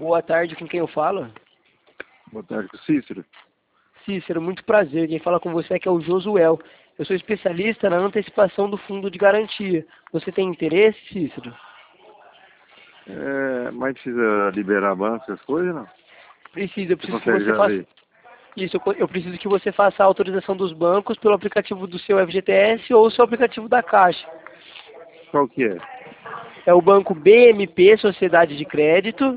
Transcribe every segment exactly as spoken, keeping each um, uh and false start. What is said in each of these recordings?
Boa tarde, com quem eu falo? Boa tarde, Cícero. Cícero, muito prazer. Quem fala com você aqui é o Josuel. Eu sou especialista na antecipação do fundo de garantia. Você tem interesse, Cícero? É, mas precisa liberar banco, essas coisas, não? Precisa, eu Você preciso que consegue você já faça... ver? Isso, eu, eu preciso que você faça a autorização dos bancos pelo aplicativo do seu F G T S ou seu aplicativo da Caixa. Qual que é? É o banco B M P, Sociedade de Crédito.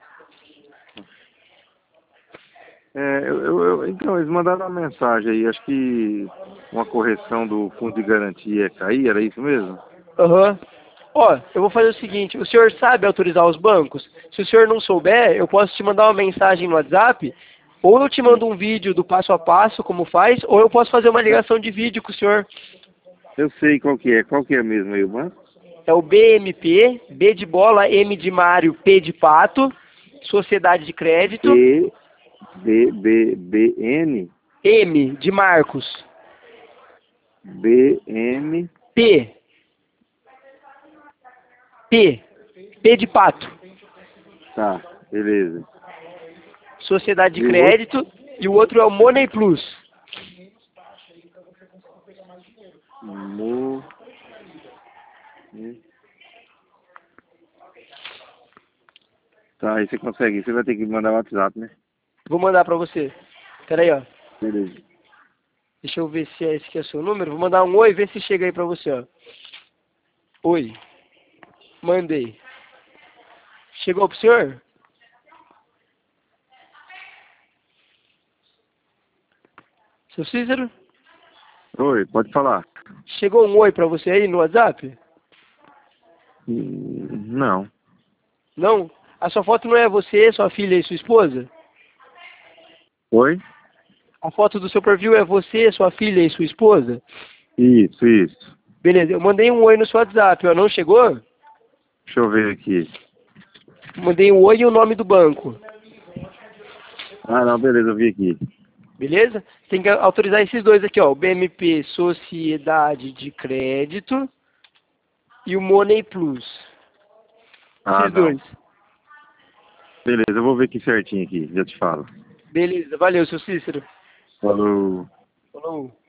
É, eu, eu- eu- então, eles mandaram uma mensagem aí, acho que uma correção do fundo de garantia ia cair, era isso mesmo? Aham. Ó, eu vou fazer o seguinte, o senhor sabe autorizar os bancos? Se o senhor não souber, eu posso te mandar uma mensagem no WhatsApp, ou eu te mando um vídeo do passo a passo, como faz, ou eu posso fazer uma ligação de vídeo com o senhor. Eu sei qual que é, qual que é mesmo aí o banco? É o B M P, B de bola, M de Mário, P de pato, Sociedade de Crédito, B, B, B, B, N, M de Marcos, B, M, P, P, P de pato, tá, beleza. Sociedade de E o outro? Crédito, e o outro é o Money Plus. Mo... Tá, aí você consegue, você vai ter que mandar o WhatsApp, né? Vou mandar pra você. Pera aí, ó. Beleza. Deixa eu ver se é esse que é o seu número. Vou mandar um oi, ver se chega aí pra você, ó. Oi. Mandei. Chegou pro senhor? Seu Cícero? Oi, pode falar. Chegou um oi pra você aí no WhatsApp? Hum, Não. Não? A sua foto não é você, sua filha e sua esposa? Oi? A foto do seu perfil é você, sua filha e sua esposa? Isso, isso. Beleza, eu mandei um oi no seu WhatsApp, ó. Não chegou? Deixa eu ver aqui. Mandei um oi e o nome do banco. Ah, não, beleza, eu vi aqui. Beleza? Tem que autorizar esses dois aqui, ó. O B M P Sociedade de Crédito e o Money Plus. Ah, Esses não. dois. Beleza, eu vou ver aqui certinho aqui, já te falo. Beleza, valeu, seu Cícero. Falou. Falou.